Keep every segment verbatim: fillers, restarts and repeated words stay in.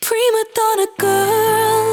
Prima donna girl,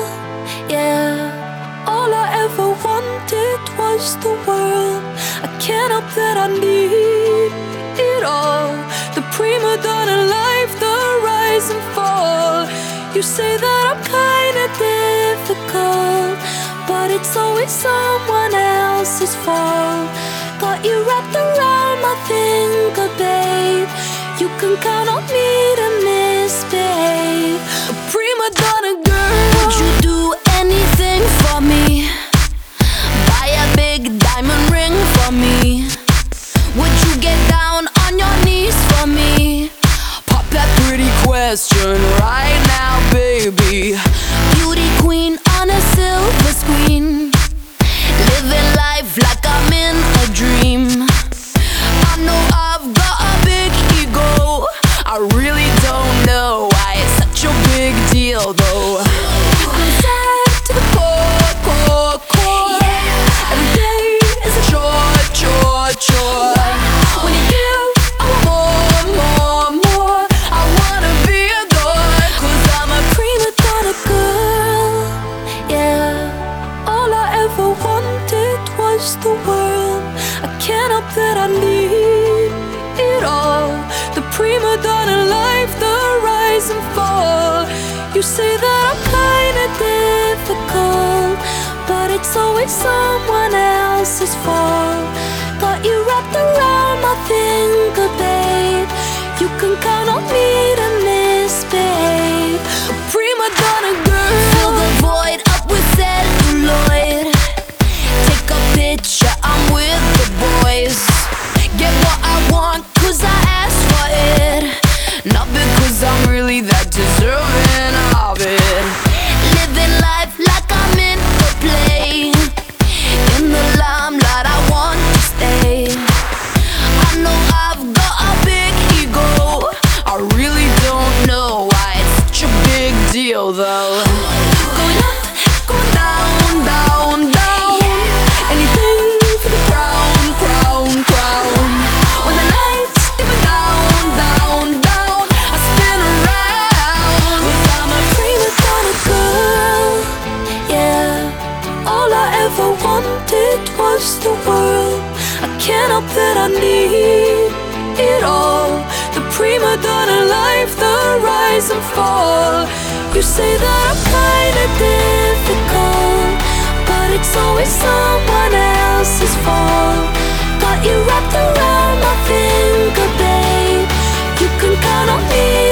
yeah. All I ever wanted was the world. I can't help that I need it all. The prima donna life, the rise and fall. You say that I'm kinda difficult, but it's always someone else's fault. Got you wrapped around my finger, babe. You can count on me to misbehave. A prima donna girl, would you do anything for me? Buy a big diamond ring for me? Would you get down on your knees for me? Pop that pretty question right now, baby. Beauty queen on a silver screen, living life like I'm in a dream. I know I've got a big ego. I really don't know why it's such a big deal though. I'm sad to the core, core, core. Every day is a chore, chore, chore. When you give, I want more, more, more. I wanna be adored, cause I'm a prima donna girl, yeah. All I ever wanted was the world. I can't help that I need it all. The prima donna life, the rise and fall. You say that I'm kinda difficult, but it's always someone else's fault. Got you wrapped around my finger, babe. You can count on me to misbehave. A prima donna girl, fill the void up with celluloid. Take a picture, I'm with the boys. Get what I want, cause I asked for it, not because I'm really that deserving of it. Living life like I'm in a play, in the limelight I want to stay. I know I've got a big ego. I really don't know why it's such a big deal though. Going up, going down, down, down. Anything for the crown, crown, crown. When the lights dip down, down, down, I spin around. Cause I'm a prima donna girl, yeah. All I ever wanted was the world. I can't help that I need it all. The prima donna life, the rise and fall. You say that I'm kinda difficult, but it's always someone else's fault. Got you wrapped around my finger, babe. You can count on me